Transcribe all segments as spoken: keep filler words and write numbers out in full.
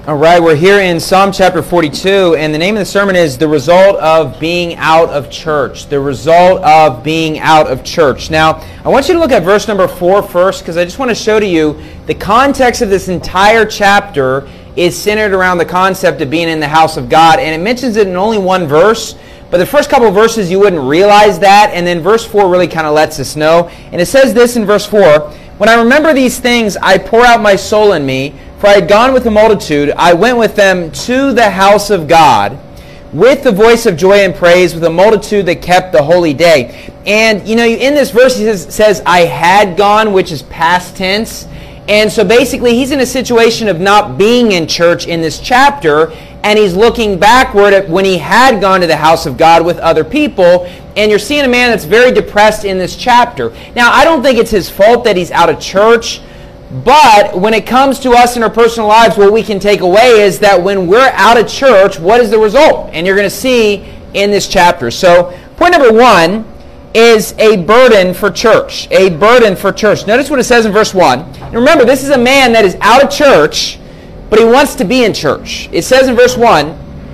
All right, we're here in Psalm chapter forty-two, and the name of the sermon is The Result of Being Out of Church. The Result of Being Out of Church. Now, I want you to look at verse number four first, because I just want to show to you the context of this entire chapter is centered around the concept of being in the house of God, and it mentions it in only one verse, but the first couple of verses you wouldn't realize that, and then verse four really kind of lets us know. And it says this in verse four, "When I remember these things, I pour out my soul in me. For I had gone with the multitude, I went with them to the house of God, with the voice of joy and praise, with a multitude that kept the holy day." And, you know, in this verse, he says, says, I had gone, which is past tense. And so basically, he's in a situation of not being in church in this chapter, and he's looking backward at when he had gone to the house of God with other people, and you're seeing a man that's very depressed in this chapter. Now, I don't think it's his fault that he's out of church, but when it comes to us in our personal lives, what we can take away is that when we're out of church, what is the result? And you're going to see in this chapter. So, point number one is a burden for church. A burden for church. Notice what it says in verse one. And remember, this is a man that is out of church, but he wants to be in church. It says in verse one,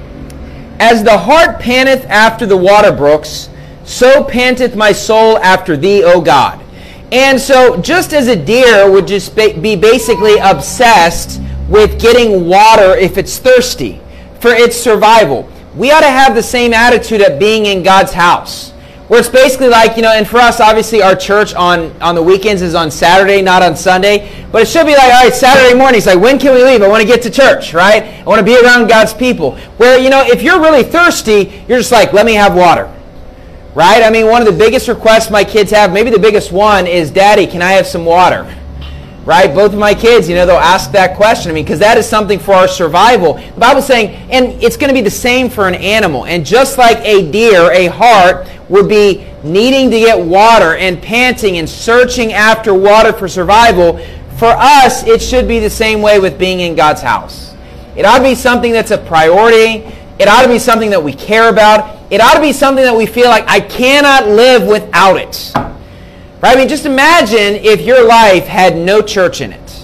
"As the hart panteth after the water brooks, so panteth my soul after thee, O God." And so just as a deer would just be basically obsessed with getting water if it's thirsty for its survival, we ought to have the same attitude at being in God's house. Where it's basically like, you know, and for us, obviously, our church on, on the weekends is on Saturday, not on Sunday. But it should be like, all right, Saturday morning, it's like, when can we leave? I want to get to church, right? I want to be around God's people. Where, you know, if you're really thirsty, you're just like, let me have water. Right? I mean, one of the biggest requests my kids have, maybe the biggest one, is, Daddy, can I have some water? Right? Both of my kids, you know, they'll ask that question. I mean, because that is something for our survival. The Bible's saying, and it's going to be the same for an animal. And just like a deer, a hart would be needing to get water and panting and searching after water for survival, for us, it should be the same way with being in God's house. It ought to be something that's a priority. It ought to be something that we care about. It ought to be something that we feel like, I cannot live without it. Right? I mean, just imagine if your life had no church in it.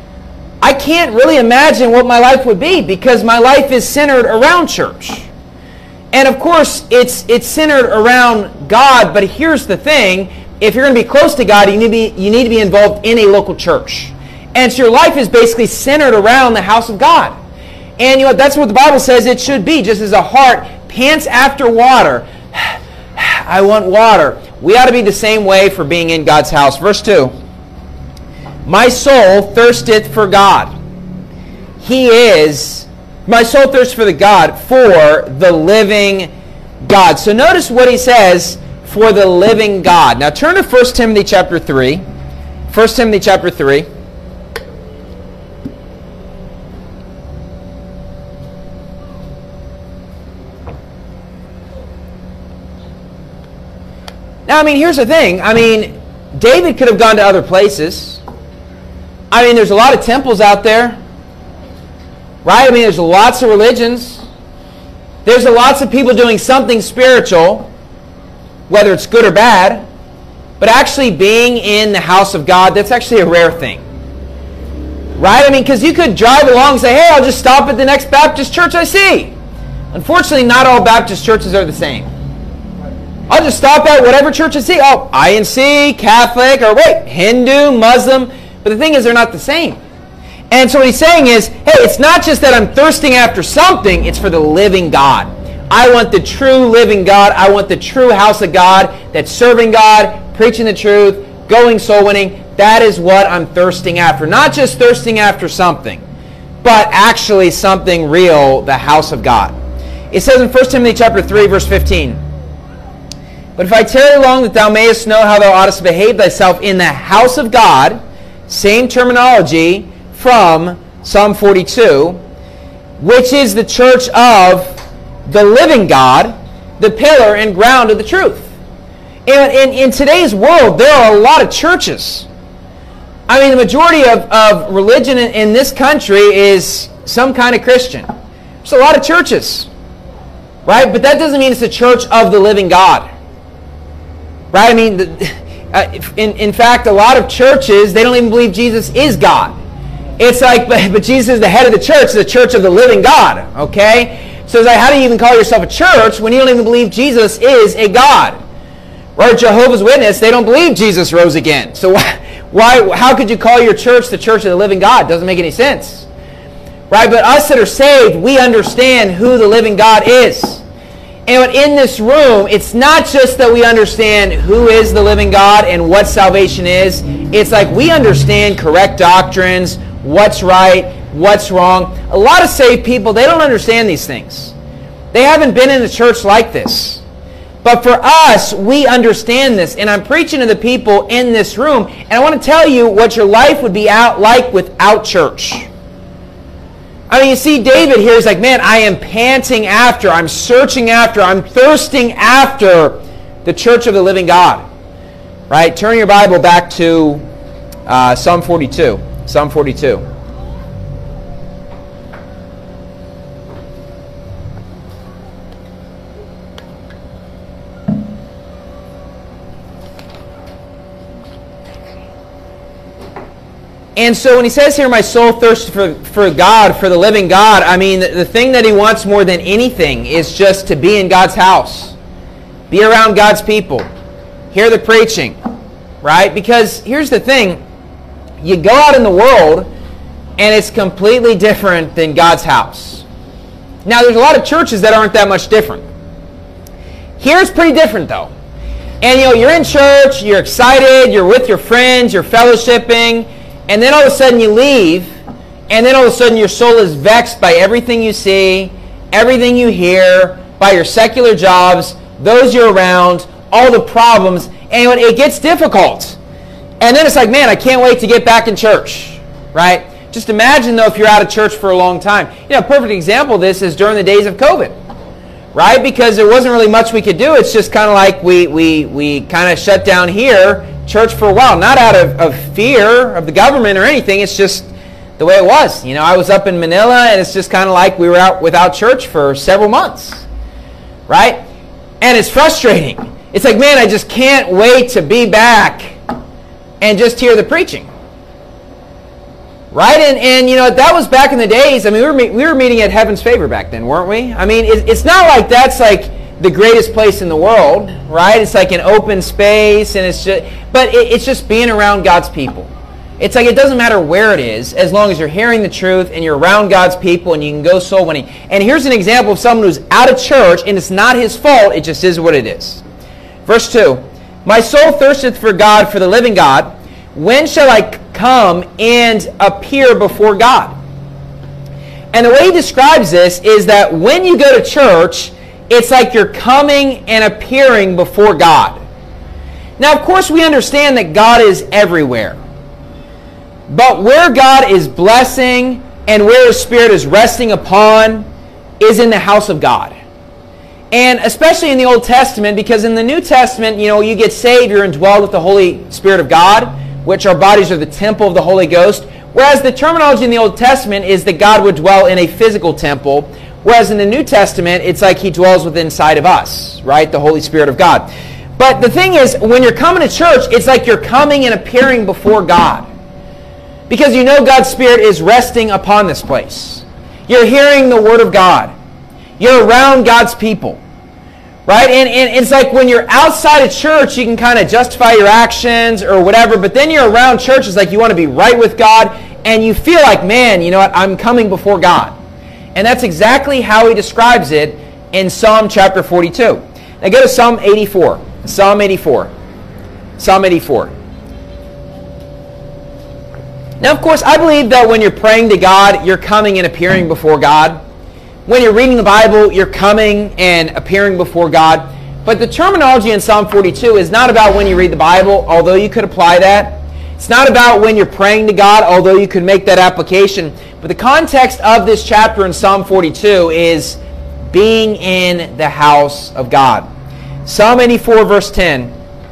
I can't really imagine what my life would be, because my life is centered around church. And of course, it's it's centered around God, but here's the thing. If you're going to be close to God, you need to be, you need to be involved in a local church. And so your life is basically centered around the house of God. And you know that's what the Bible says it should be. Just as a hart pants after water, I want water. We ought to be the same way for being in God's house. Verse two. My soul thirsteth for God. He is, my soul thirsts for the God, for the living God. So notice what he says, for the living God. Now turn to First Timothy chapter three. First Timothy chapter three. Now, I mean, here's the thing. I mean, David could have gone to other places. I mean, there's a lot of temples out there. Right? I mean, there's lots of religions. There's lots of people doing something spiritual, whether it's good or bad. But actually being in the house of God, that's actually a rare thing. Right? I mean, because you could drive along and say, hey, I'll just stop at the next Baptist church I see. Unfortunately, not all Baptist churches are the same. I'll just stop at whatever church I see. Oh, I N C, Catholic, or wait, Hindu, Muslim. But the thing is, they're not the same. And so what he's saying is, hey, it's not just that I'm thirsting after something, it's for the living God. I want the true living God. I want the true house of God that's serving God, preaching the truth, going soul winning. That is what I'm thirsting after. Not just thirsting after something, but actually something real, the house of God. It says in First Timothy chapter three, verse fifteen, but if I tarry long, that thou mayest know how thou oughtest to behave thyself in the house of God, same terminology from Psalm forty-two, which is the church of the living God, the pillar and ground of the truth. And in, in today's world, there are a lot of churches. I mean, the majority of, of religion in, in this country is some kind of Christian. There's a lot of churches, right? But that doesn't mean it's a church of the living God. Right? I mean, the, uh, in, in fact, a lot of churches, they don't even believe Jesus is God. it's like, but, but Jesus is the head of the church, the church of the living God, okay? So it's like, how do you even call yourself a church when you don't even believe Jesus is a God? Right? Jehovah's Witness, they don't believe Jesus rose again. So why, why, how could you call your church the church of the living God? Doesn't make any sense. Right? But us that are saved, we understand who the living God is. And in this room, it's not just that we understand who is the living God and what salvation is. It's like we understand correct doctrines, what's right, what's wrong. A lot of saved people, they don't understand these things. They haven't been in a church like this. But for us, we understand this. And I'm preaching to the people in this room. And I want to tell you what your life would be out like without church. I mean, you see, David here is like, man, I am panting after, I'm searching after, I'm thirsting after the church of the living God. Right? Turn your Bible back to uh, Psalm forty-two. Psalm forty-two. And so when he says here, my soul thirsts for, for God, for the living God, I mean, the, the thing that he wants more than anything is just to be in God's house. Be around God's people. Hear the preaching. Right? Because here's the thing. You go out in the world, and it's completely different than God's house. Now, there's a lot of churches that aren't that much different. Here's pretty different, though. And, you know, you're in church, you're excited, you're with your friends, you're fellowshipping, and then all of a sudden you leave, and then all of a sudden your soul is vexed by everything you see, everything you hear, by your secular jobs, those you're around, all the problems, and it gets difficult. And then it's like, man, I can't wait to get back in church, right? Just imagine, though, if you're out of church for a long time. You know, a perfect example of this is during the days of COVID, right? Because there wasn't really much we could do. It's just kind of like we, we, we kind of shut down here, church for a while, not out of, of fear of the government or anything. It's just the way it was. You know, I was up in Manila, and it's just kind of like we were out without church for several months, right? And it's frustrating. It's like, man, I just can't wait to be back and just hear the preaching, right? And, and you know, that was back in the days. I mean, we were, we were meeting at Heaven's Favor back then, weren't we? I mean, it, it's not like that's like the greatest place in the world, right? It's like an open space, and it's just, but it, it's just being around God's people. It's like it doesn't matter where it is, as long as you're hearing the truth and you're around God's people and you can go soul winning. And here's an example of someone who's out of church, and it's not his fault, it just is what it is. Verse two, my soul thirsteth for God, for the living God. When shall I come and appear before God? And the way he describes this is that when you go to church, it's like you're coming and appearing before God. Now, of course, we understand that God is everywhere. But where God is blessing and where His Spirit is resting upon is in the house of God. And especially in the Old Testament, because in the New Testament, you know, you get saved, you're indwelled with the Holy Spirit of God, which our bodies are the temple of the Holy Ghost. Whereas the terminology in the Old Testament is that God would dwell in a physical temple. Whereas in the New Testament, it's like He dwells within inside of us, right? The Holy Spirit of God. But the thing is, when you're coming to church, it's like you're coming and appearing before God. Because you know God's Spirit is resting upon this place. You're hearing the Word of God. You're around God's people. Right? And, and it's like when you're outside of church, you can kind of justify your actions or whatever, but then you're around church, it's like you want to be right with God, and you feel like, man, you know what, I'm coming before God. And that's exactly how he describes it in Psalm chapter forty-two. Now go to Psalm eighty-four. Psalm eighty-four. Psalm eighty-four. Now, of course, I believe that when you're praying to God, you're coming and appearing before God. When you're reading the Bible, you're coming and appearing before God. But the terminology in Psalm forty-two is not about when you read the Bible, although you could apply that. It's not about when you're praying to God, although you could make that application. But the context of this chapter in Psalm forty-two is being in the house of God. Psalm eighty-four, verse ten.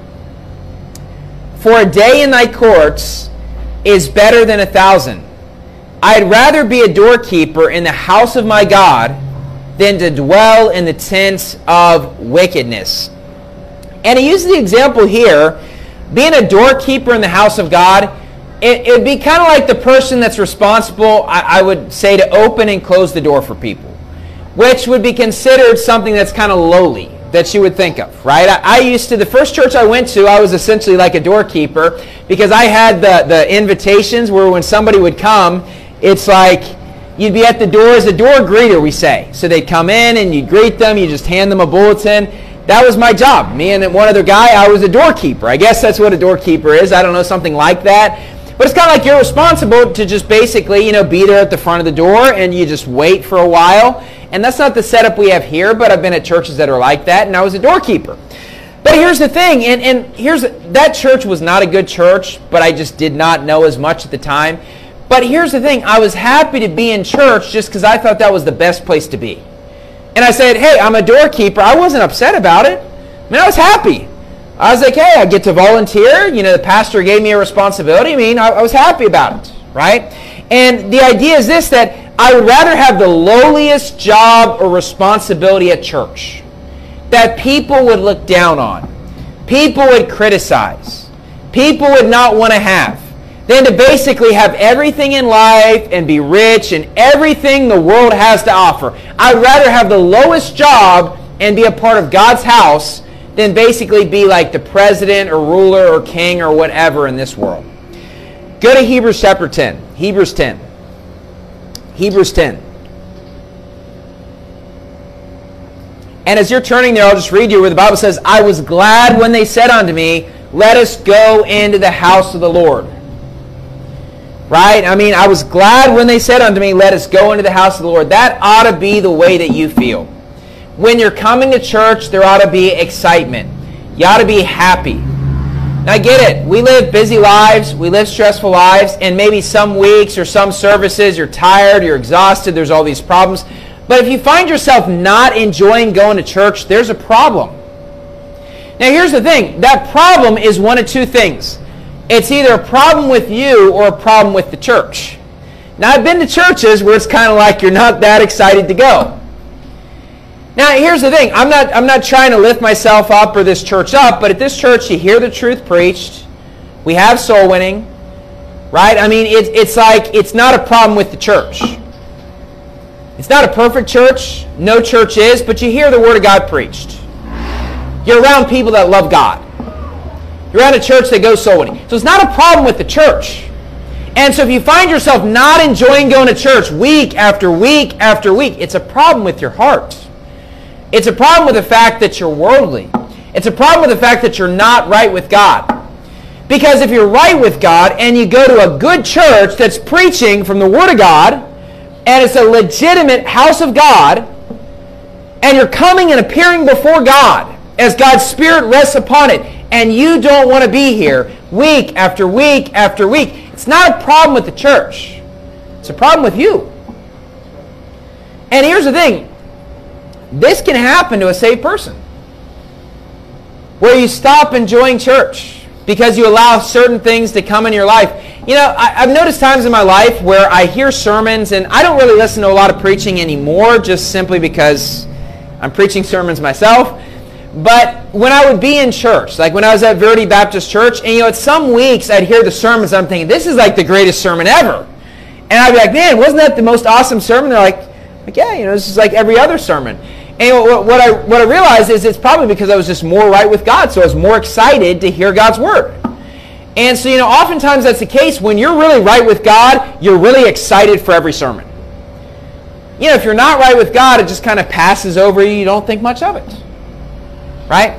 For a day in thy courts is better than a thousand. I'd rather be a doorkeeper in the house of my God than to dwell in the tents of wickedness. And he uses the example here, being a doorkeeper in the house of God, it would be kind of like the person that's responsible, I, I would say, to open and close the door for people, which would be considered something that's kind of lowly that you would think of, right? I, I used to, the first church I went to, I was essentially like a doorkeeper because I had the, the invitations where when somebody would come, it's like you'd be at the door as a door greeter, we say. So they'd come in and you'd greet them, you just hand them a bulletin. That was my job. Me and one other guy, I was a doorkeeper. I guess that's what a doorkeeper is. I don't know, something like that. But it's kind of like you're responsible to just basically, you know, be there at the front of the door and you just wait for a while. And that's not the setup we have here, but I've been at churches that are like that, and I was a doorkeeper. But here's the thing, and, and here's that church was not a good church, but I just did not know as much at the time. But here's the thing, I was happy to be in church just because I thought that was the best place to be. And I said, hey, I'm a doorkeeper. I wasn't upset about it. I mean, I was happy. I was like, hey, I get to volunteer. You know, the pastor gave me a responsibility. I mean, I, I was happy about it, right? And the idea is this, that I would rather have the lowliest job or responsibility at church that people would look down on, people would criticize, people would not want to have, than to basically have everything in life and be rich and everything the world has to offer. I'd rather have the lowest job and be a part of God's house than basically be like the president or ruler or king or whatever in this world. Go to Hebrews chapter ten. Hebrews ten. Hebrews ten. And as you're turning there, I'll just read you where the Bible says, I was glad when they said unto me, let us go into the house of the Lord. Right? I mean, I was glad when they said unto me, let us go into the house of the Lord. That ought to be the way that you feel. When you're coming to church, there ought to be excitement. You ought to be happy. Now, I get it. We live busy lives. We live stressful lives. And maybe some weeks or some services, you're tired, you're exhausted, there's all these problems. But if you find yourself not enjoying going to church, there's a problem. Now, here's the thing. That problem is one of two things. It's either a problem with you or a problem with the church. Now, I've been to churches where it's kind of like you're not that excited to go. Now, here's the thing. I'm not, I'm not trying to lift myself up or this church up, but at this church, you hear the truth preached. We have soul winning, right? I mean, it, it's like it's not a problem with the church. It's not a perfect church. No church is, but you hear the Word of God preached. You're around people that love God. You're around a church that goes soul winning. So it's not a problem with the church. And so if you find yourself not enjoying going to church week after week after week, it's a problem with your heart. It's a problem with the fact that you're worldly. It's a problem with the fact that you're not right with God. Because if you're right with God and you go to a good church that's preaching from the Word of God, and it's a legitimate house of God, and you're coming and appearing before God as God's Spirit rests upon it, and you don't want to be here week after week after week, it's not a problem with the church. It's a problem with you. And here's the thing. This can happen to a saved person, where you stop enjoying church because you allow certain things to come in your life. You know, I, I've noticed times in my life where I hear sermons, and I don't really listen to a lot of preaching anymore, just simply because I'm preaching sermons myself. But when I would be in church, like when I was at Verity Baptist Church, and you know, at some weeks I'd hear the sermons, I'm thinking, this is like the greatest sermon ever. And I'd be like, man, wasn't that the most awesome sermon? They're like, like yeah, you know, this is like every other sermon. And what I, what I realized is it's probably because I was just more right with God, so I was more excited to hear God's Word. And so, you know, oftentimes that's the case. When you're really right with God, you're really excited for every sermon. You know, if you're not right with God, it just kind of passes over you. You don't think much of it. Right?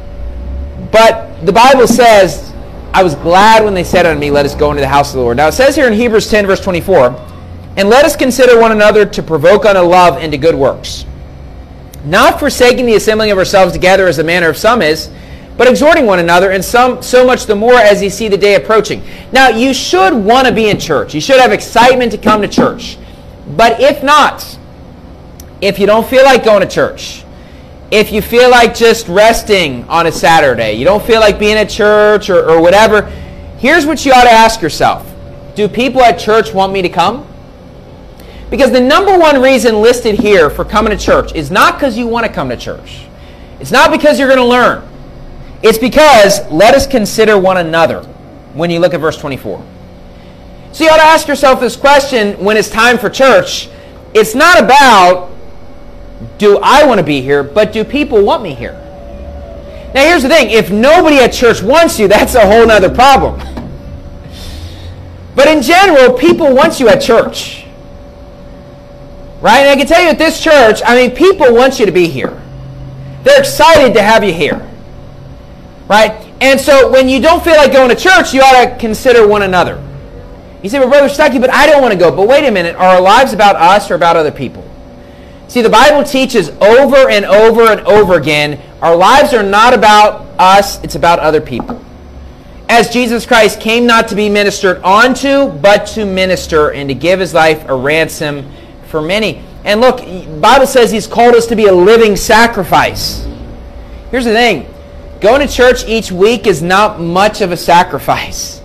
But the Bible says, I was glad when they said unto me, let us go into the house of the Lord. Now, it says here in Hebrews ten, verse twenty-four, and let us consider one another to provoke unto love and to good works, not forsaking the assembling of ourselves together as the manner of some is, but exhorting one another, and some so much the more as you see the day approaching. Now, you should want to be in church. You should have excitement to come to church. But if not, if you don't feel like going to church, if you feel like just resting on a Saturday, you don't feel like being at church or, or whatever, here's what you ought to ask yourself. Do people at church want me to come? Because the number one reason listed here for coming to church is not because you want to come to church. It's not because you're going to learn. It's because let us consider one another when you look at verse twenty-four. So you ought to ask yourself this question when it's time for church. It's not about, do I want to be here, but do people want me here? Now here's the thing, if nobody at church wants you, that's a whole other problem. But in general, people want you at church. Right? And I can tell you at this church, I mean, people want you to be here. They're excited to have you here. Right? And so when you don't feel like going to church, you ought to consider one another. You say, well, Brother Stuckey, but I don't want to go. But wait a minute, are our lives about us or about other people? See, the Bible teaches over and over and over again, our lives are not about us, it's about other people. As Jesus Christ came not to be ministered onto, but to minister and to give his life a ransom for many. And look, the Bible says he's called us to be a living sacrifice. Here's the thing. Going to church each week is not much of a sacrifice.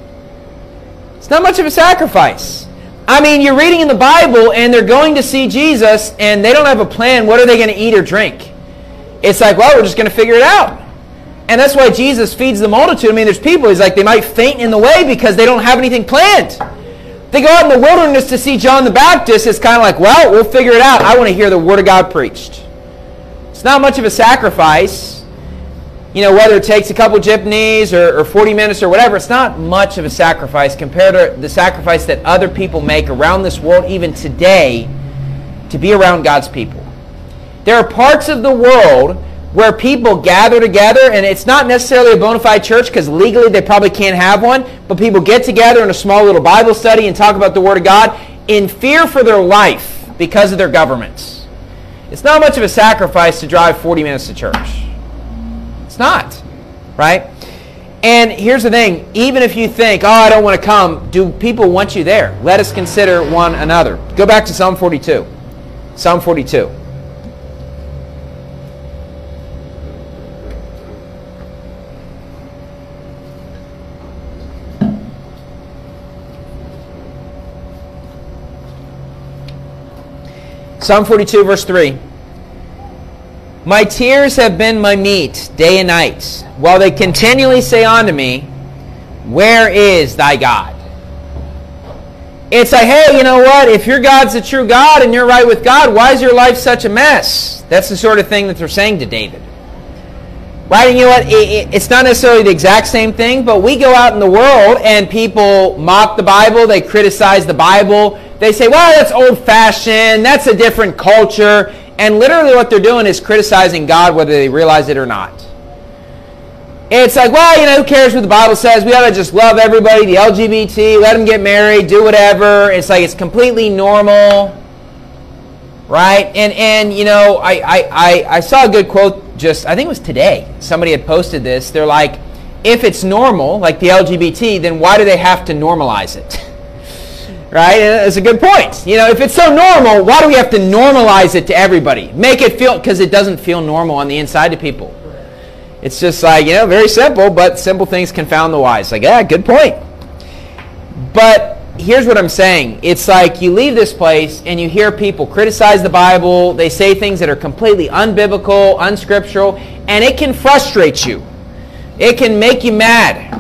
It's not much of a sacrifice. I mean, you're reading in the Bible and they're going to see Jesus and they don't have a plan. What are they going to eat or drink? It's like, well, we're just going to figure it out. And that's why Jesus feeds the multitude. I mean, there's people, he's like, they might faint in the way because they don't have anything planned. They go out in the wilderness to see John the Baptist. It's kind of like, well, we'll figure it out. I want to hear the Word of God preached. It's not much of a sacrifice. You know, whether it takes a couple jitneys or, or forty minutes or whatever, it's not much of a sacrifice compared to the sacrifice that other people make around this world, even today, to be around God's people. There are parts of the world where people gather together, and it's not necessarily a bona fide church because legally they probably can't have one, but people get together in a small little Bible study and talk about the Word of God in fear for their life because of their governments. It's not much of a sacrifice to drive forty minutes to church. It's not, right? And here's the thing, even if you think, oh, I don't want to come, do people want you there? Let us consider one another. Go back to Psalm forty-two. Psalm forty-two. Psalm forty-two, verse three. My tears have been my meat day and night, while they continually say unto me, where is thy God? It's like, hey, you know what? If your God's the true God and you're right with God, why is your life such a mess? That's the sort of thing that they're saying to David. Right? And you know what? It, it, it's not necessarily the exact same thing, but we go out in the world and people mock the Bible, they criticize the Bible, they say, well, that's old-fashioned, that's a different culture. And literally what they're doing is criticizing God whether they realize it or not. It's like, well, you know, who cares what the Bible says? We ought to just love everybody, the L G B T, let them get married, do whatever. It's like it's completely normal. Right? And, and you know, I, I, I, I saw a good quote just, I think it was today. Somebody had posted this. They're like, if it's normal, like the L G B T, then why do they have to normalize it? Right? It's a good point. You know, if it's so normal, why do we have to normalize it to everybody? Make it feel, because it doesn't feel normal on the inside to people. It's just like, you know, very simple, but simple things confound the wise. Like, yeah, good point. But here's what I'm saying. It's like you leave this place and you hear people criticize the Bible. They say things that are completely unbiblical, unscriptural, and it can frustrate you. It can make you mad.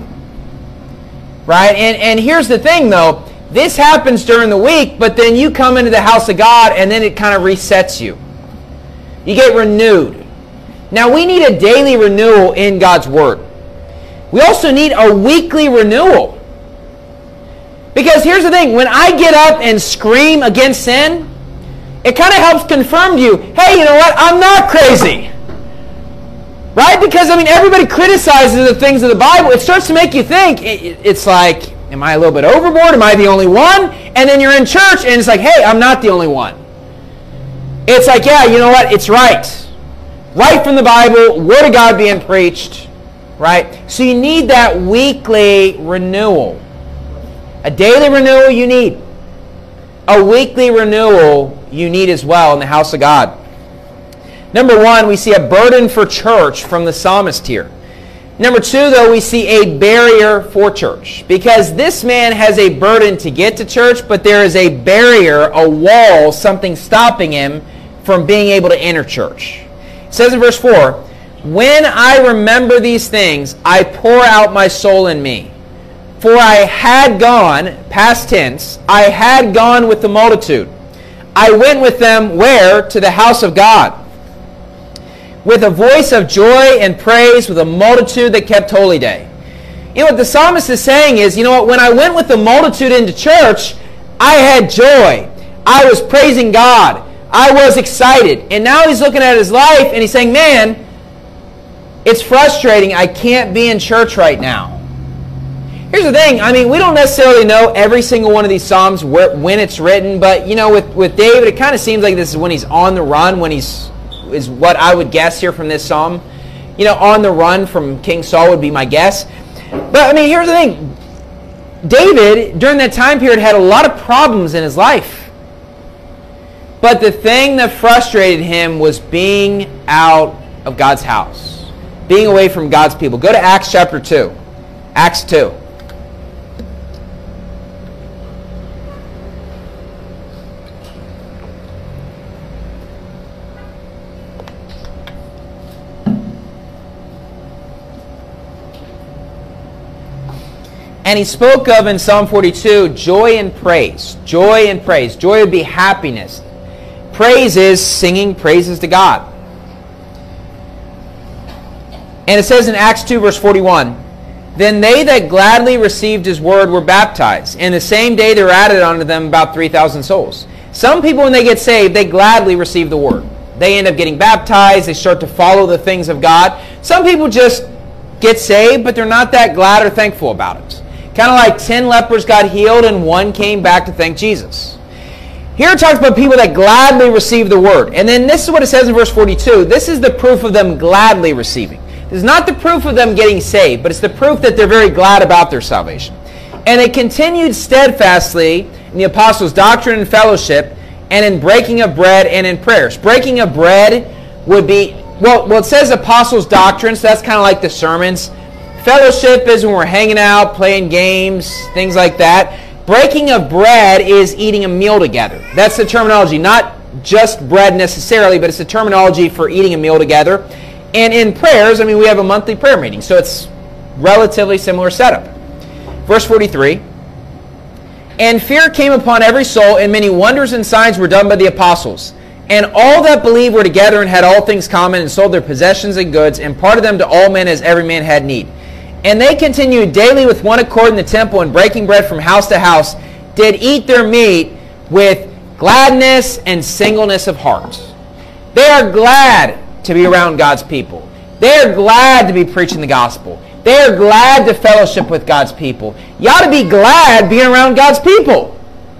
Right? And, and here's the thing, though. This happens during the week, but then you come into the house of God and then it kind of resets you. You get renewed. Now we need a daily renewal in God's Word. We also need a weekly renewal. Because here's the thing, when I get up and scream against sin, it kind of helps confirm to you, hey, you know what, I'm not crazy. Right? Because, I mean, everybody criticizes the things of the Bible. It starts to make you think, it's like, am I a little bit overboard? Am I the only one? And then you're in church and it's like, hey, I'm not the only one. It's like, yeah, you know what? It's right. Right from the Bible, Word of God being preached. Right? So you need that weekly renewal. A daily renewal you need. A weekly renewal you need as well in the house of God. Number one, we see a burden for church from the psalmist here. Number two, though, we see a barrier for church. Because this man has a burden to get to church, but there is a barrier, a wall, something stopping him from being able to enter church. It says in verse four, when I remember these things, I pour out my soul in me. For I had gone, past tense, I had gone with the multitude. I went with them where? To the house of God. With a voice of joy and praise, with a multitude that kept holy day. You know what the psalmist is saying is, you know what, when I went with the multitude into church, I had joy. I was praising God. I was excited. And now he's looking at his life and he's saying, man, it's frustrating. I can't be in church right now. Here's the thing. I mean, we don't necessarily know every single one of these psalms where, when it's written, but, you know, with, with David, it kind of seems like this is when he's on the run, when he's, is what I would guess here from this psalm. You know, on the run from King Saul would be my guess. But, I mean, here's the thing. David, during that time period, had a lot of problems in his life. But the thing that frustrated him was being out of God's house. Being away from God's people. Go to Acts chapter two. Acts two. And he spoke of in Psalm forty-two, joy and praise. Joy and praise. Joy would be happiness. Praise is singing praises to God. And it says in Acts two, verse forty-one, then they that gladly received his word were baptized. And the same day there were added unto them about three thousand souls. Some people, when they get saved, they gladly receive the word. They end up getting baptized. They start to follow the things of God. Some people just get saved, but they're not that glad or thankful about it. Kind of like ten lepers got healed and one came back to thank Jesus. Here it talks about people that gladly receive the word. And then this is what it says in verse forty-two. This is the proof of them gladly receiving. This is not the proof of them getting saved, but it's the proof that they're very glad about their salvation. And they continued steadfastly in the apostles' doctrine and fellowship, and in breaking of bread and in prayers. Breaking of bread would be, well, well it says apostles' doctrine, so that's kind of like the sermons. Fellowship is when we're hanging out, playing games, things like that. Breaking of bread is eating a meal together. That's the terminology. Not just bread necessarily, but it's the terminology for eating a meal together. And in prayers, I mean, we have a monthly prayer meeting, so it's relatively similar setup. Verse forty-three, and fear came upon every soul, and many wonders and signs were done by the apostles. And all that believed were together and had all things common, and sold their possessions and goods, and parted them to all men as every man had need. And they continued daily with one accord in the temple, and breaking bread from house to house, did eat their meat with gladness and singleness of heart. They are glad to be around God's people. They are glad to be preaching the gospel. They are glad to fellowship with God's people. You ought to be glad being around God's people.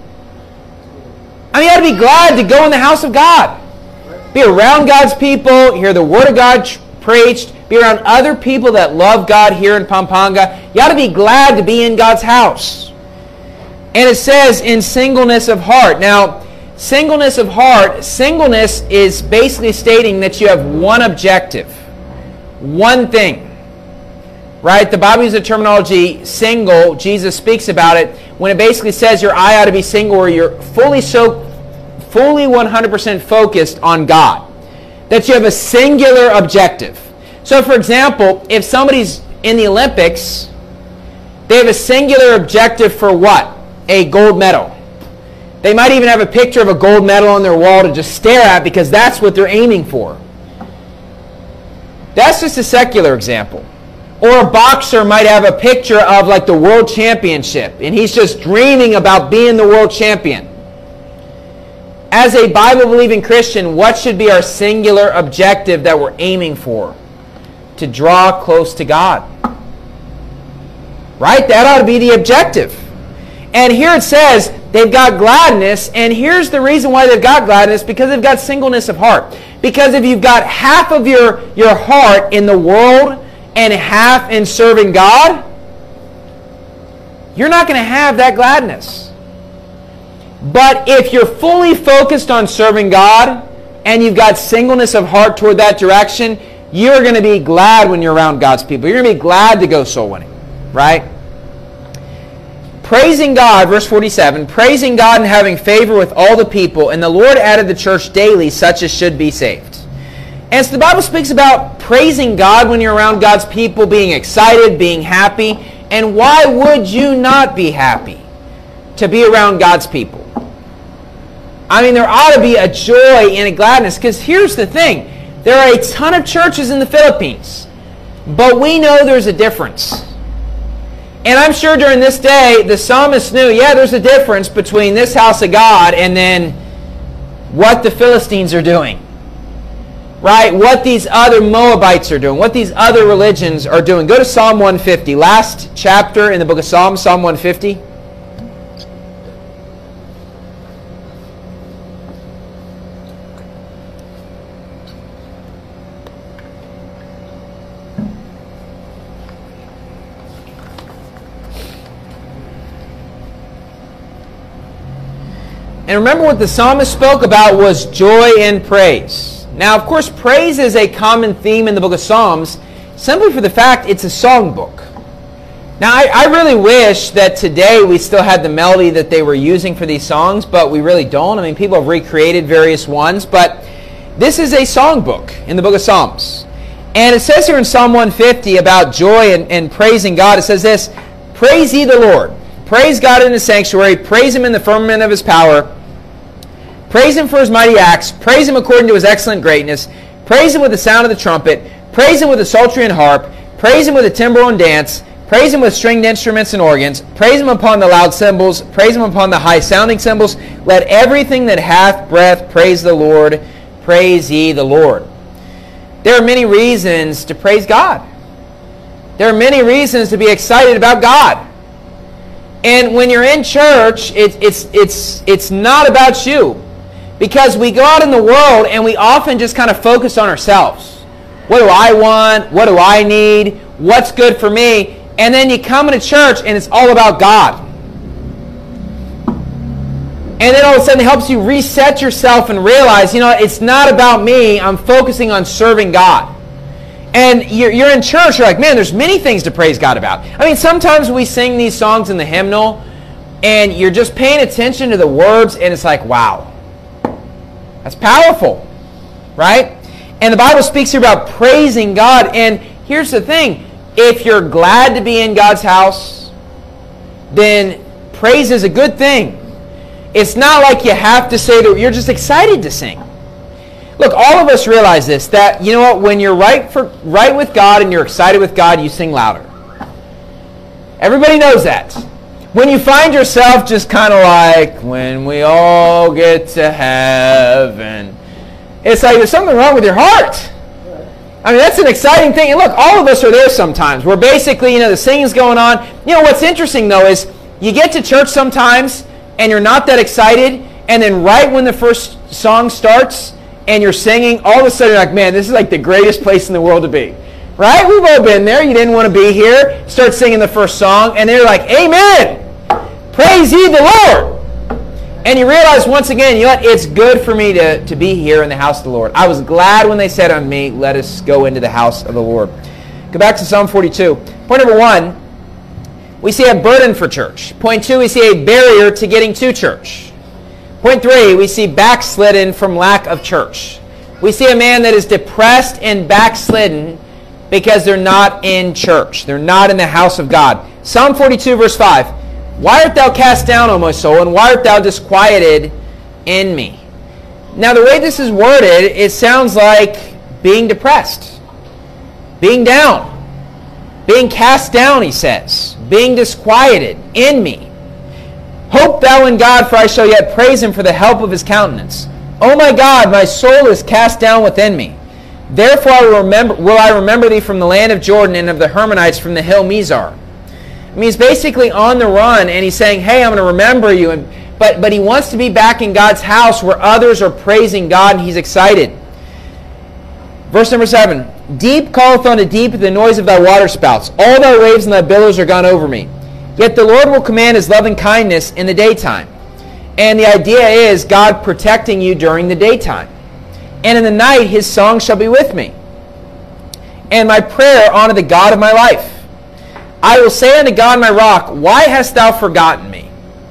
I mean, you ought to be glad to go in the house of God. Be around God's people, hear the word of God preached, be around other people that love God here in Pampanga. You ought to be glad to be in God's house. And it says in singleness of heart. Now, singleness of heart, singleness is basically stating that you have one objective, one thing. Right? The Bible uses the terminology single. Jesus speaks about it when it basically says your eye ought to be single, or you're fully so, fully one hundred percent focused on God. That you have a singular objective. So, for example, if somebody's in the Olympics, they have a singular objective for what? A gold medal. They might even have a picture of a gold medal on their wall to just stare at because that's what they're aiming for. That's just a secular example. Or a boxer might have a picture of like the world championship, and he's just dreaming about being the world champion. As a Bible-believing Christian, what should be our singular objective that we're aiming for? To draw close to God. Right? That ought to be the objective. And here it says they've got gladness, and here's the reason why they've got gladness, because they've got singleness of heart. Because if you've got half of your, your heart in the world and half in serving God, you're not going to have that gladness. But if you're fully focused on serving God and you've got singleness of heart toward that direction, you're going to be glad when you're around God's people. You're going to be glad to go soul winning, right? Praising God, verse forty-seven, praising God and having favor with all the people, and the Lord added the church daily such as should be saved. And so the Bible speaks about praising God when you're around God's people, being excited, being happy. And why would you not be happy to be around God's people? I mean, there ought to be a joy and a gladness, because here's the thing. There are a ton of churches in the Philippines, but we know there's a difference. And I'm sure during this day, the psalmist knew, yeah, there's a difference between this house of God and then what the Philistines are doing. Right? What these other Moabites are doing. What these other religions are doing. Go to Psalm one fifty. Last chapter in the book of Psalms, Psalm one fifty. And remember, what the psalmist spoke about was joy and praise. Now, of course, praise is a common theme in the book of Psalms, simply for the fact it's a songbook. Now, I, I really wish that today we still had the melody that they were using for these songs, but we really don't. I mean, people have recreated various ones, but this is a songbook in the book of Psalms. And it says here in Psalm one fifty about joy and, and praising God, it says this, "Praise ye the Lord. Praise God in His sanctuary. Praise Him in the firmament of His power. Praise Him for His mighty acts. Praise Him according to His excellent greatness. Praise Him with the sound of the trumpet. Praise Him with the psaltery and harp. Praise Him with the timbrel and dance. Praise Him with stringed instruments and organs. Praise Him upon the loud cymbals. Praise Him upon the high-sounding cymbals. Let everything that hath breath praise the Lord. Praise ye the Lord." There are many reasons to praise God. There are many reasons to be excited about God. And when you're in church, it, it's, it's, it's not about you. Because we go out in the world and we often just kind of focus on ourselves. What do I want? What do I need? What's good for me? And then you come into church and it's all about God. And then all of a sudden it helps you reset yourself and realize, you know, it's not about me. I'm focusing on serving God. And you're, you're in church, you're like, man, there's many things to praise God about. I mean, sometimes we sing these songs in the hymnal, and you're just paying attention to the words, and it's like, wow, that's powerful, right? And the Bible speaks here about praising God. And here's the thing. If you're glad to be in God's house, then praise is a good thing. It's not like you have to say that. You're just excited to sing. Look, all of us realize this, that, you know what, when you're right for right with God and you're excited with God, you sing louder. Everybody knows that. When you find yourself just kind of like, when we all get to heaven, it's like there's something wrong with your heart. I mean, that's an exciting thing. And look, all of us are there sometimes. We're basically, you know, the singing's going on. You know, what's interesting, though, is you get to church sometimes and you're not that excited, and then right when the first song starts, and you're singing, all of a sudden you're like, man, this is like the greatest place in the world to be. Right? We've all been there. You didn't want to be here. Start singing the first song, and they're like, amen! Praise ye the Lord! And you realize once again, you know what? It's good for me to, to be here in the house of the Lord. I was glad when they said unto me, let us go into the house of the Lord. Go back to Psalm forty-two. Point number one, we see a burden for church. Point two, we see a barrier to getting to church. Point three, we see backslidden from lack of church. We see a man that is depressed and backslidden because they're not in church. They're not in the house of God. Psalm forty-two, verse five. Why art thou cast down, O my soul, and why art thou disquieted in me? Now, the way this is worded, it sounds like being depressed, being down, being cast down, he says, being disquieted in me. Hope thou in God, for I shall yet praise Him for the help of His countenance. O my God, my soul is cast down within me. Therefore I will, remember, will I remember Thee from the land of Jordan, and of the Hermonites from the hill Mizar. I mean, he's basically on the run, and he's saying, hey, I'm going to remember you. And, but, but he wants to be back in God's house where others are praising God, and he's excited. Verse number seven. Deep calleth unto deep at the noise of thy waterspouts. All thy waves and thy billows are gone over me. Yet the Lord will command His loving kindness in the daytime. And the idea is God protecting you during the daytime. And in the night His song shall be with me. And my prayer unto the God of my life. I will say unto God my rock, why hast thou forgotten me?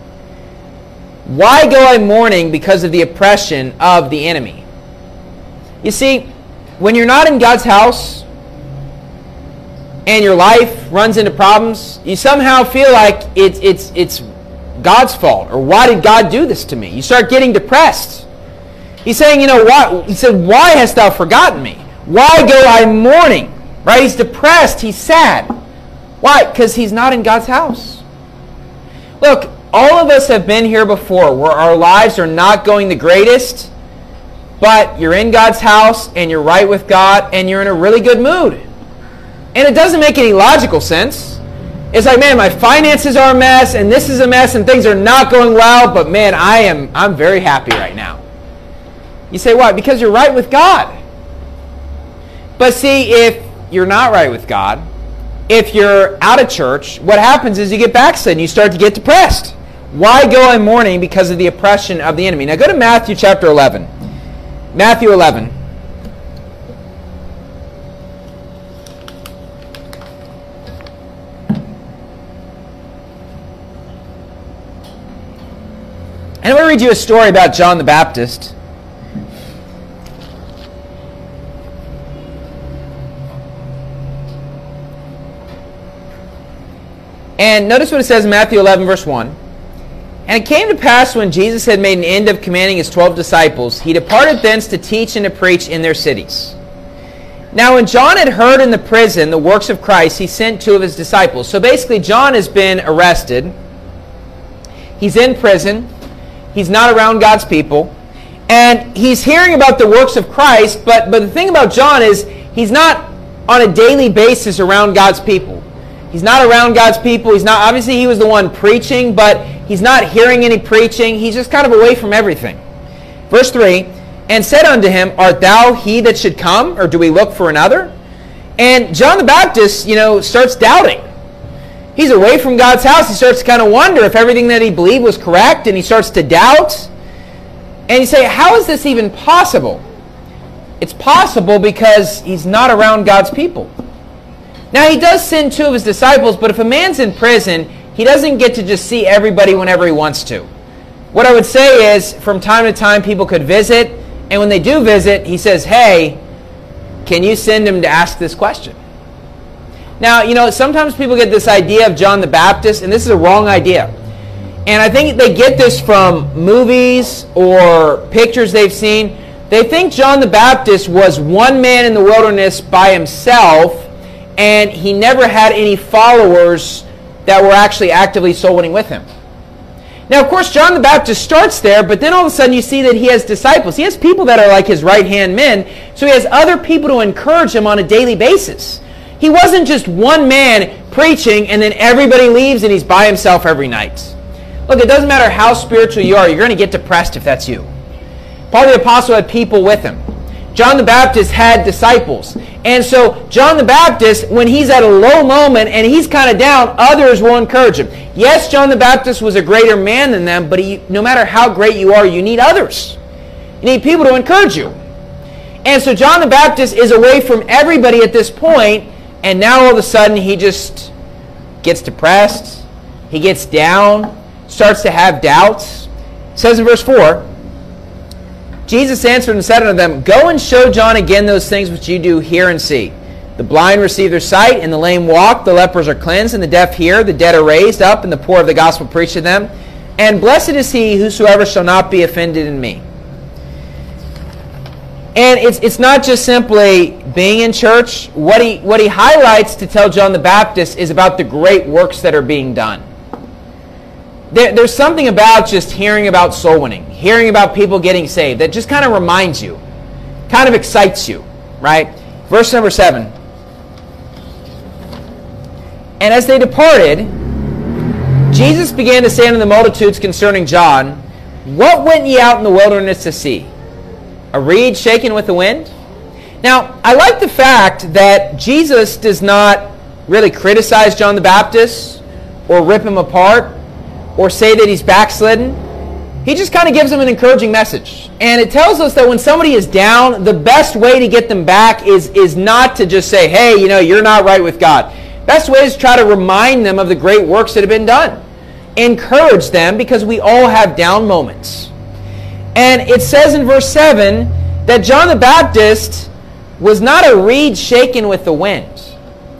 Why go I mourning because of the oppression of the enemy? You see, when you're not in God's house, and your life runs into problems, you somehow feel like it's it's it's God's fault, or why did God do this to me? You start getting depressed. He's saying, you know what? He said, why hast thou forgotten me? Why go I mourning? Right? He's depressed. He's sad. Why? Because he's not in God's house. Look, all of us have been here before where our lives are not going the greatest, but you're in God's house and you're right with God and you're in a really good mood. And it doesn't make any logical sense. It's like, man, my finances are a mess and this is a mess and things are not going well, but man, I am I'm very happy right now. You say, why? Because you're right with God. But see, if you're not right with God, if you're out of church, what happens is you get backslidden. You start to get depressed. Why go in mourning? Because of the oppression of the enemy. Now go to Matthew chapter eleven. Matthew eleven. And I'm going to read you a story about John the Baptist. And notice what it says in Matthew eleven, verse one. And it came to pass when Jesus had made an end of commanding his twelve disciples, he departed thence to teach and to preach in their cities. Now when John had heard in the prison the works of Christ, he sent two of his disciples. So basically John has been arrested. He's in prison. He's not around God's people. And he's hearing about the works of Christ, but, but the thing about John is he's not on a daily basis around God's people. He's not around God's people. He's not, obviously he was the one preaching, but he's not hearing any preaching. He's just kind of away from everything. Verse three, and said unto him, art thou he that should come, or do we look for another? And John the Baptist, you know, starts doubting. He's away from God's house. He starts to kind of wonder if everything that he believed was correct, and he starts to doubt. And you say, how is this even possible? It's possible because he's not around God's people. Now, he does send two of his disciples, but if a man's in prison, he doesn't get to just see everybody whenever he wants to. What I would say is, from time to time, people could visit, and when they do visit, he says, hey, can you send him to ask this question? Now, you know, sometimes people get this idea of John the Baptist, and this is a wrong idea. And I think they get this from movies or pictures they've seen. They think John the Baptist was one man in the wilderness by himself, and he never had any followers that were actually actively soul winning with him. Now, of course, John the Baptist starts there, but then all of a sudden you see that he has disciples. He has people that are like his right-hand men, so he has other people to encourage him on a daily basis. He wasn't just one man preaching and then everybody leaves and he's by himself every night. Look, it doesn't matter how spiritual you are, you're going to get depressed if that's you. Paul the Apostle had people with him. John the Baptist had disciples. And so John the Baptist, when he's at a low moment and he's kind of down, others will encourage him. Yes, John the Baptist was a greater man than them, but he, no matter how great you are, you need others. You need people to encourage you. And so John the Baptist is away from everybody at this point, and now all of a sudden he just gets depressed, he gets down, starts to have doubts. It says in verse four, Jesus answered and said unto them, go and show John again those things which you do hear and see. The blind receive their sight, and the lame walk, the lepers are cleansed, and the deaf hear, the dead are raised up, and the poor of the gospel preached to them. And blessed is he whosoever shall not be offended in me. And it's it's not just simply being in church. What he what he highlights to tell John the Baptist is about the great works that are being done. There, there's something about just hearing about soul winning, hearing about people getting saved, that just kind of reminds you, kind of excites you, right? Verse number seven. And as they departed, Jesus began to say unto the multitudes concerning John, what went ye out in the wilderness to see? A reed shaken with the wind? Now, I like the fact that Jesus does not really criticize John the Baptist or rip him apart or say that he's backslidden. He just kind of gives them an encouraging message. And it tells us that when somebody is down, the best way to get them back is, is not to just say, hey, you know, you're not right with God. Best way is to try to remind them of the great works that have been done. Encourage them, because we all have down moments. And it says in verse seven that John the Baptist was not a reed shaken with the wind.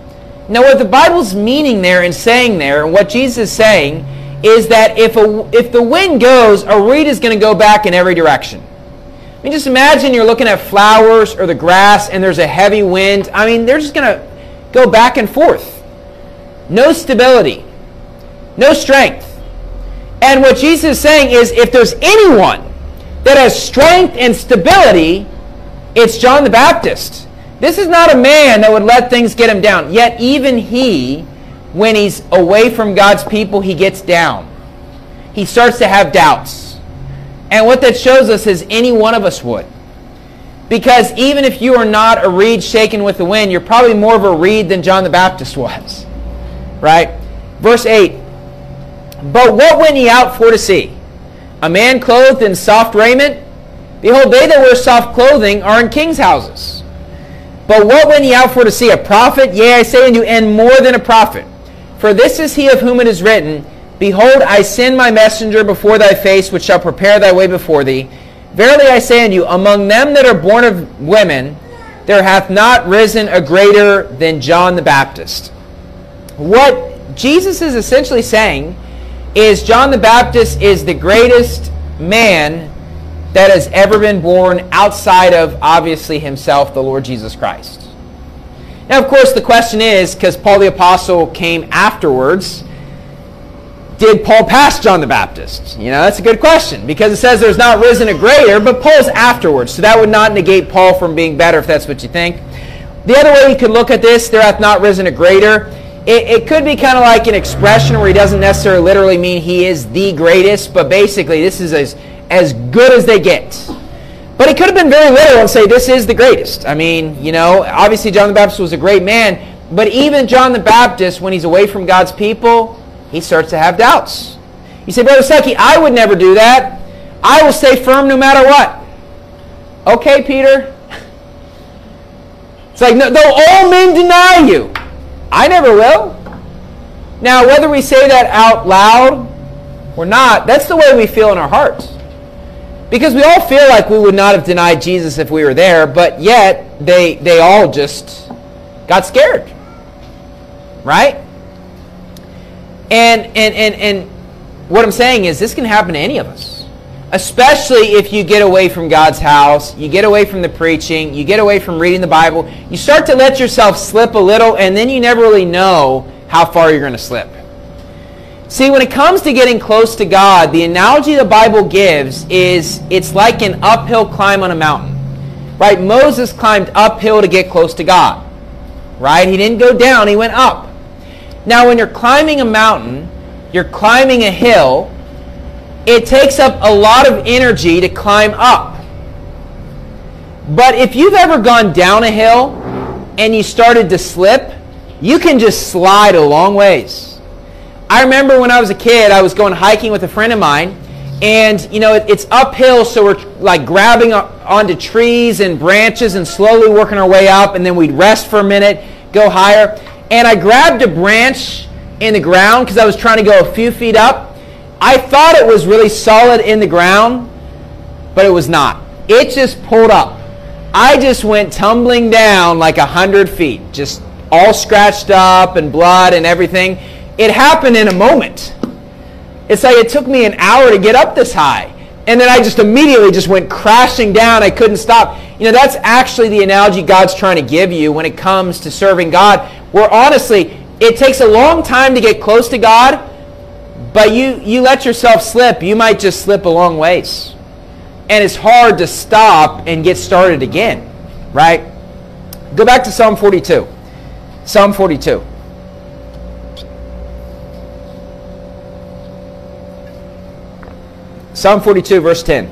Now, what the Bible's meaning there and saying there, and what Jesus is saying, is that if a, if the wind goes, a reed is going to go back in every direction. I mean, just imagine you're looking at flowers or the grass and there's a heavy wind. I mean, they're just going to go back and forth. No stability. No strength. And what Jesus is saying is, if there's anyone that has strength and stability, it's John the Baptist. This is not a man that would let things get him down. Yet even he, when he's away from God's people, he gets down. He starts to have doubts. And what that shows us is any one of us would. Because even if you are not a reed shaken with the wind, you're probably more of a reed than John the Baptist was. Right? Verse eight. But what went ye out for to see? A man clothed in soft raiment? Behold, they that wear soft clothing are in kings' houses. But what went ye out for to see? A prophet? Yea, I say unto you, and more than a prophet. For this is he of whom it is written, Behold, I send my messenger before thy face, which shall prepare thy way before thee. Verily I say unto you, among them that are born of women, there hath not risen a greater than John the Baptist. What Jesus is essentially saying is John the Baptist is the greatest man that has ever been born outside of, obviously, himself, the Lord Jesus Christ. Now, of course, the question is, because Paul the Apostle came afterwards, did Paul pass John the Baptist? You know, that's a good question, because it says there's not risen a greater, but Paul's afterwards, so that would not negate Paul from being better, if that's what you think. The other way you could look at this, there hath not risen a greater, it, it could be kind of like an expression where he doesn't necessarily literally mean he is the greatest, but basically this is as as good as they get. But it could have been very literal and say this is the greatest. I mean, you know, obviously John the Baptist was a great man, but even John the Baptist, when he's away from God's people, he starts to have doubts. You say, Brother Stuckey, I would never do that. I will stay firm no matter what. Okay, Peter. It's like, no, though all men deny you, I never will. Now, whether we say that out loud or not, that's the way we feel in our hearts. Because we all feel like we would not have denied Jesus if we were there, but yet they they all just got scared. Right? And and and and what I'm saying is this can happen to any of us. Especially if you get away from God's house, you get away from the preaching, you get away from reading the Bible, you start to let yourself slip a little, and then you never really know how far you're going to slip. See, when it comes to getting close to God, the analogy the Bible gives is it's like an uphill climb on a mountain. Right? Moses climbed uphill to get close to God. Right? He didn't go down, he went up. Now, when you're climbing a mountain, you're climbing a hill, it takes up a lot of energy to climb up. But if you've ever gone down a hill and you started to slip, you can just slide a long ways. I remember when I was a kid, I was going hiking with a friend of mine, and you know it, it's uphill, so we're like grabbing onto trees and branches and slowly working our way up, and then we'd rest for a minute, go higher. And I grabbed a branch in the ground because I was trying to go a few feet up. I thought it was really solid in the ground, but it was not. It just pulled up. I just went tumbling down like a hundred feet, just all scratched up and blood and everything. It happened in a moment. It's like it took me an hour to get up this high. And then I just immediately just went crashing down. I couldn't stop. You know, that's actually the analogy God's trying to give you when it comes to serving God. Where honestly, it takes a long time to get close to God, but you, you let yourself slip, you might just slip a long ways. And it's hard to stop and get started again. Right? Go back to Psalm forty-two. Psalm forty-two. Psalm forty-two, verse ten.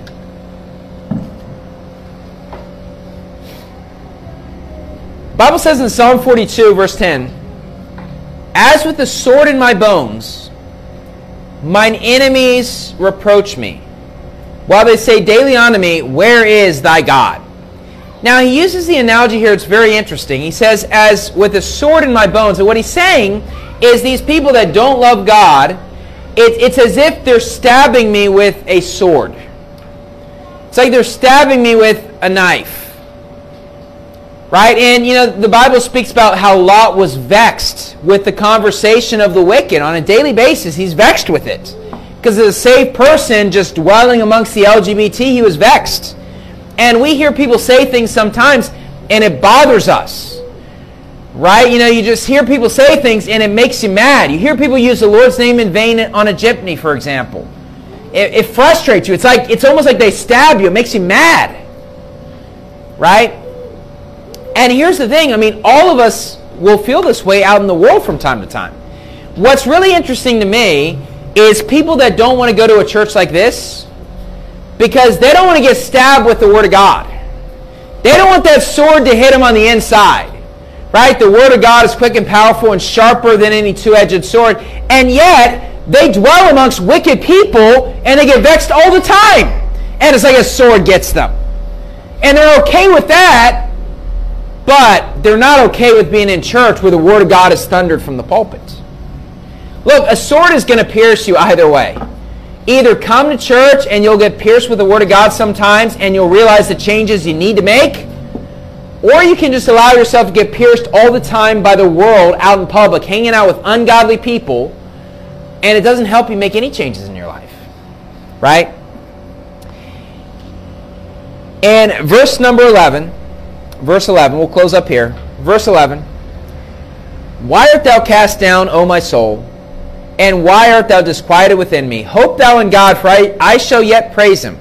The Bible says in Psalm forty-two, verse ten, As with the sword in my bones, mine enemies reproach me, while they say daily unto me, Where is thy God? Now he uses the analogy here, it's very interesting. He says, as with a sword in my bones. And what he's saying is these people that don't love God, It, it's as if they're stabbing me with a sword. It's like they're stabbing me with a knife. Right? And, you know, the Bible speaks about how Lot was vexed with the conversation of the wicked. On a daily basis, he's vexed with it. Because as a saved person just dwelling amongst the L G B T, he was vexed. And we hear people say things sometimes, and it bothers us. Right? You know, you just hear people say things, and it makes you mad. You hear people use the Lord's name in vain on a jeepney, for example. It, it frustrates you. It's like it's almost like they stab you. It makes you mad. Right? And here's the thing, I mean, all of us will feel this way out in the world from time to time. What's really interesting to me is people that don't want to go to a church like this because they don't want to get stabbed with the Word of God. They don't want that sword to hit them on the inside. Right? The Word of God is quick and powerful and sharper than any two-edged sword. And yet, they dwell amongst wicked people and they get vexed all the time. And it's like a sword gets them. And they're okay with that. But they're not okay with being in church where the Word of God is thundered from the pulpit. Look, a sword is going to pierce you either way. Either come to church and you'll get pierced with the Word of God sometimes and you'll realize the changes you need to make. Or you can just allow yourself to get pierced all the time by the world out in public, hanging out with ungodly people, and it doesn't help you make any changes in your life. Right? And verse number eleven... Verse eleven, we'll close up here. Verse eleven. Why art thou cast down, O my soul? And why art thou disquieted within me? Hope thou in God, for I, I shall yet praise him,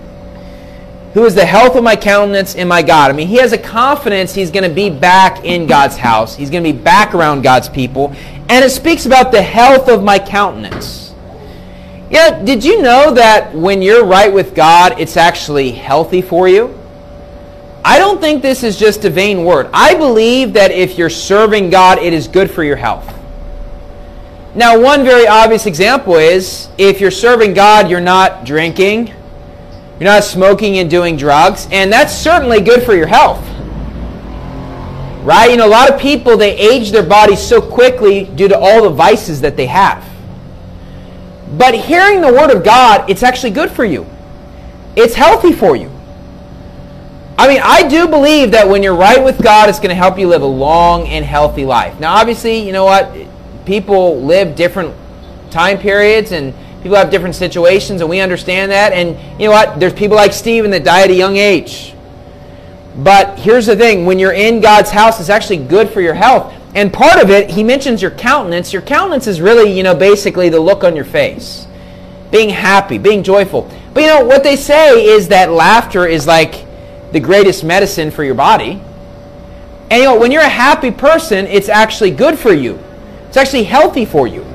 who is the health of my countenance and my God. I mean, he has a confidence he's going to be back in God's house. He's going to be back around God's people. And it speaks about the health of my countenance. Yeah, did you know that when you're right with God, it's actually healthy for you? I don't think this is just a vain word. I believe that if you're serving God, it is good for your health. Now, one very obvious example is if you're serving God, you're not drinking, you're not smoking and doing drugs, and that's certainly good for your health. Right? You know, a lot of people, they age their bodies so quickly due to all the vices that they have. But hearing the Word of God, it's actually good for you. It's healthy for you. I mean, I do believe that when you're right with God, it's going to help you live a long and healthy life. Now, obviously, you know what? People live different time periods and people have different situations, and we understand that. And you know what? There's people like Stephen that die at a young age. But here's the thing. When you're in God's house, it's actually good for your health. And part of it, he mentions your countenance. Your countenance is really, you know, basically the look on your face. Being happy, being joyful. But you know, what they say is that laughter is like the greatest medicine for your body. And you know, when you're a happy person, it's actually good for you. It's actually healthy for you.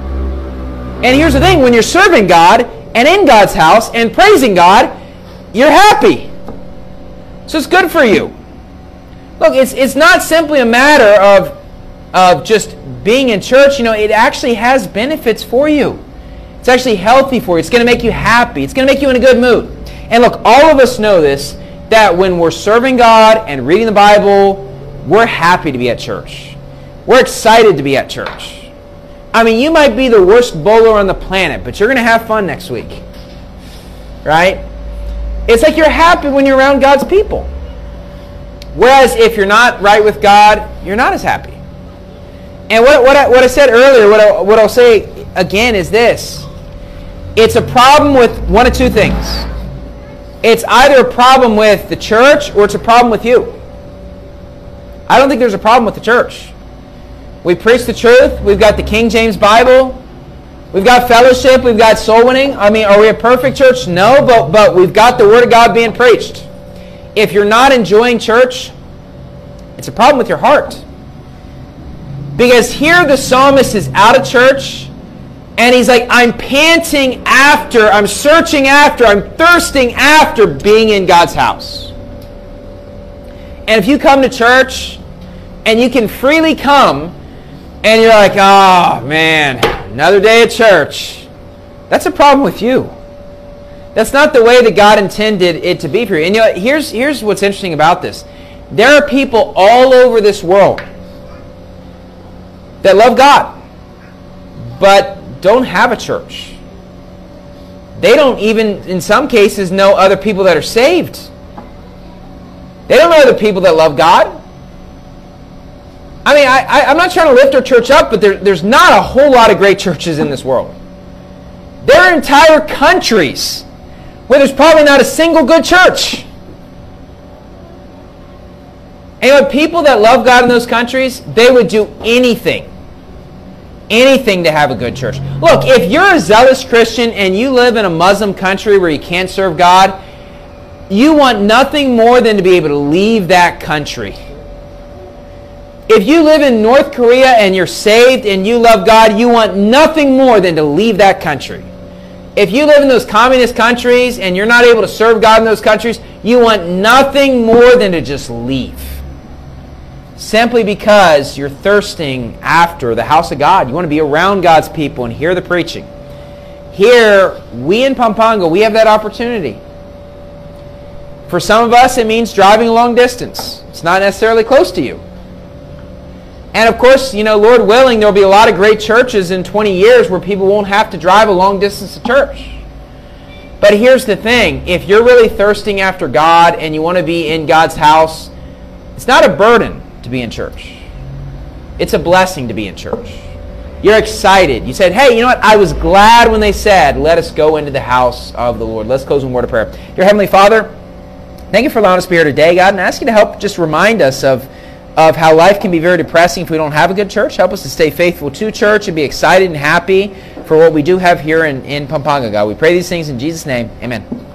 And here's the thing, when you're serving God and in God's house and praising God, you're happy. So it's good for you. Look, it's it's not simply a matter of of just being in church. You know, it actually has benefits for you. It's actually healthy for you. It's going to make you happy. It's going to make you in a good mood. And look, all of us know this, that when we're serving God and reading the Bible, we're happy to be at church. We're excited to be at church. I mean, you might be the worst bowler on the planet, but you're going to have fun next week. Right? It's like you're happy when you're around God's people. Whereas if you're not right with God, you're not as happy. And what, what, I, what I said earlier, what, I, what I'll say again is this. It's a problem with one of two things. It's either a problem with the church or it's a problem with you. I don't think there's a problem with the church. We preach the truth. We've got the King James Bible. We've got fellowship. We've got soul winning. I mean, are we a perfect church? No, but, but we've got the Word of God being preached. If you're not enjoying church, it's a problem with your heart. Because here the psalmist is out of church, and he's like, I'm panting after, I'm searching after, I'm thirsting after being in God's house. And if you come to church, and you can freely come, and you're like, oh man, another day at church, that's a problem with you. That's not the way that God intended it to be for you. And you know, here's, here's what's interesting about this. There are people all over this world that love God, but don't have a church. They don't even, in some cases, know other people that are saved. They don't know other people that love God. I mean, I, I, I'm not trying to lift our church up, but there, there's not a whole lot of great churches in this world. There are entire countries where there's probably not a single good church. And with people that love God in those countries, they would do anything, anything to have a good church. Look, if you're a zealous Christian and you live in a Muslim country where you can't serve God, you want nothing more than to be able to leave that country. If you live in North Korea and you're saved and you love God, you want nothing more than to leave that country. If you live in those communist countries and you're not able to serve God in those countries, you want nothing more than to just leave. Simply because you're thirsting after the house of God. You want to be around God's people and hear the preaching. Here, we in Pampanga, we have that opportunity. For some of us, it means driving a long distance. It's not necessarily close to you. And of course, you know, Lord willing, there will be a lot of great churches in twenty years where people won't have to drive a long distance to church. But here's the thing. If you're really thirsting after God and you want to be in God's house, it's not a burden to be in church. It's a blessing to be in church. You're excited. You said, hey, you know what? I was glad when they said, let us go into the house of the Lord. Let's close in a word of prayer. Dear Heavenly Father, thank you for allowing us to be here today, God, and I ask you to help just remind us of, of how life can be very depressing if we don't have a good church. Help us to stay faithful to church and be excited and happy for what we do have here in, in Pampanga, God. We pray these things in Jesus' name. Amen.